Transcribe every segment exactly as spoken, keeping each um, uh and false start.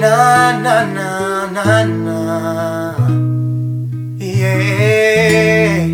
Na, na, na, na, na. Yeah.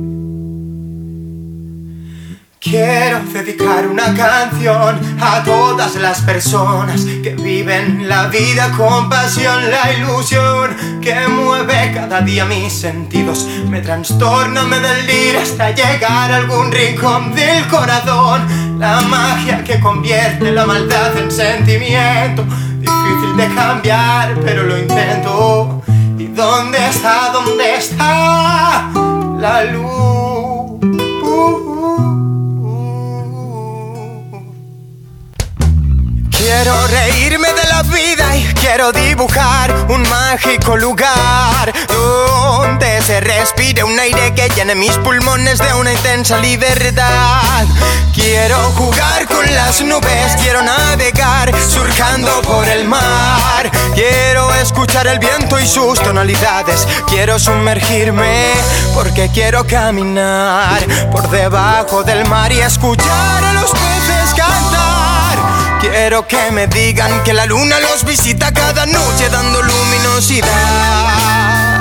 Quiero dedicar una canción a todas las personas que viven la vida con pasión. La ilusión que mueve cada día mis sentidos me trastorna, me delira hasta llegar a algún rincón del corazón. La magia que convierte la maldad en sentimiento, difícil de cambiar pero lo intento. ¿Y dónde está, dónde está la luz? Uh, uh. Quiero reírme de la vida y quiero dibujar un mágico lugar donde se respire un aire que llene mis pulmones de una intensa libertad. Quiero jugar con las nubes, quiero navegar surcando por el mar. Quiero escuchar el viento y sus tonalidades. Quiero sumergirme porque quiero caminar por debajo del mar y escuchar a los peces cantar. Quiero que me digan que la luna los visita cada noche dando luminosidad.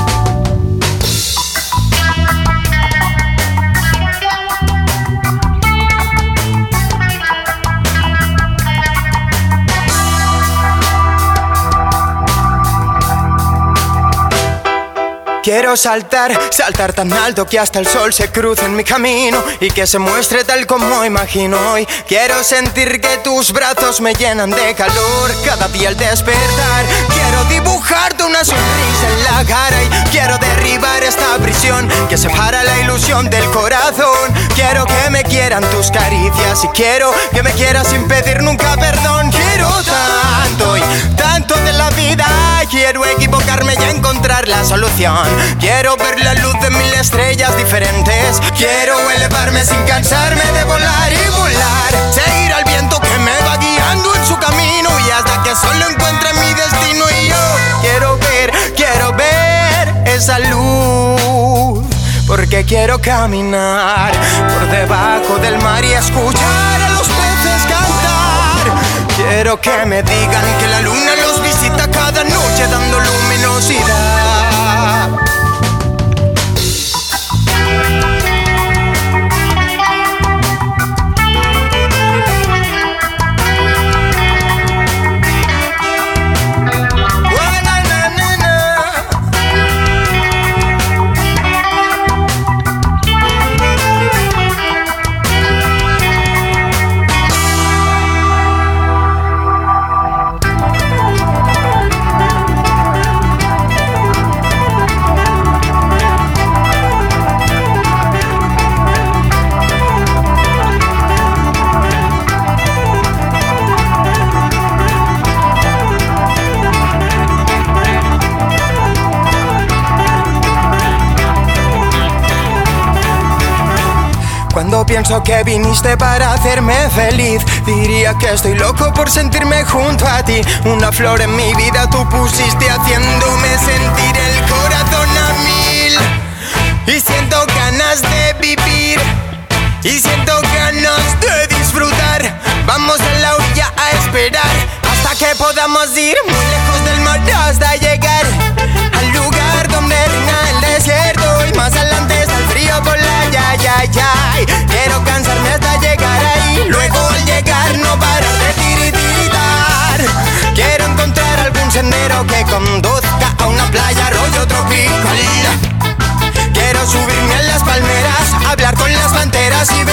Quiero saltar, saltar tan alto que hasta el sol se cruce en mi camino y que se muestre tal como imagino hoy. Quiero sentir que tus brazos me llenan de calor cada día al despertar. Quiero dibujarte una sonrisa en la cara y quiero derribar esta prisión que separa la ilusión del corazón. Quiero que me quieran tus caricias y quiero que me quieras sin pedir nunca perdón. Quiero tanto y tanto de la vida. Quiero equivocarme y encontrar la solución. Quiero ver la luz de mil estrellas diferentes. Quiero elevarme sin cansarme de volar y volar. Seguir al viento que me va guiando en su camino y hasta que solo encuentre mi destino. Y yo quiero ver, quiero ver esa luz, porque quiero caminar por debajo del mar y escuchar a los peces cantar. Quiero que me digan que la luna los visita cada noche dando luminosidad. Cuando pienso que viniste para hacerme feliz, diría que estoy loco por sentirme junto a ti. Una flor en mi vida tú pusiste haciéndome sentir el corazón a mil. Y siento ganas de vivir, y siento ganas de disfrutar. Vamos a la orilla a esperar hasta que podamos ir muy lejos del mar hasta llegar al lugar donde reina el desierto. Y más adelante está el frío por la ya, ya, ya. Quiero cansarme hasta llegar ahí, luego al llegar no parar de tiritar. Quiero encontrar algún sendero que conduzca a una playa rollo tropical. Quiero subirme a las palmeras, hablar con las panteras y ver